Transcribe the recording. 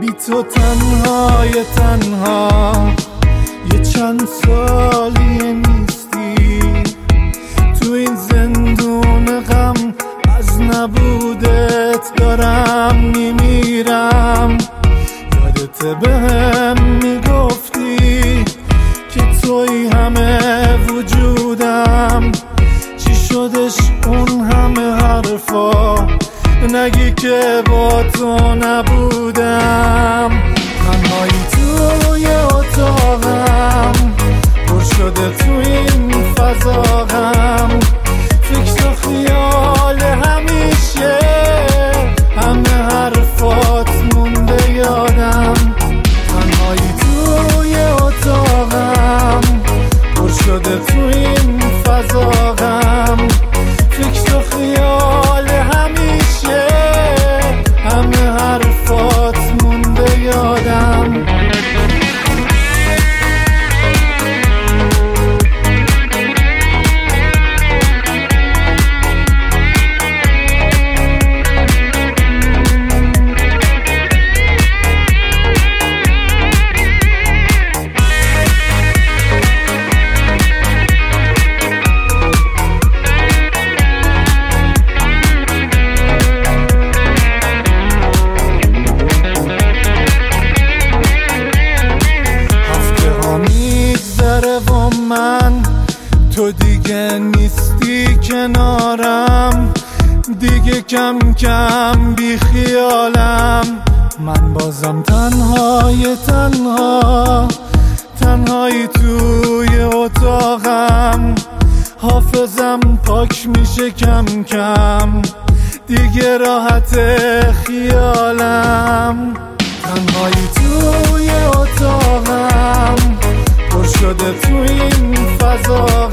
بی تو تنهای تنها یه چند سالی نیستی تو این زندون غم، از نبودت دارم میمیرم. یادت بهم میگفتی که توی همه وجودم، چی شدش اون همه حرفا؟ نگی که با تو نبودم. تنهایی توی اتاقم، پر شده تو این فضا غم، فکر و خیال همیشه، همه حرفات مونده یادم. تنهایی توی اتاقم، پر شده تو این فضا غم، فکر و خیال همیشه، همه حرفات مونده یادم. من تو دیگه نیستی کنارم، دیگه کم کم بی خیالم. من بازم تنهای تنها، تنهایی توی اتاقم، حافظم پاک میشه کم کم، دیگه راحت خیالم. تنهایی توی اتاقم، پر شده تو این فضا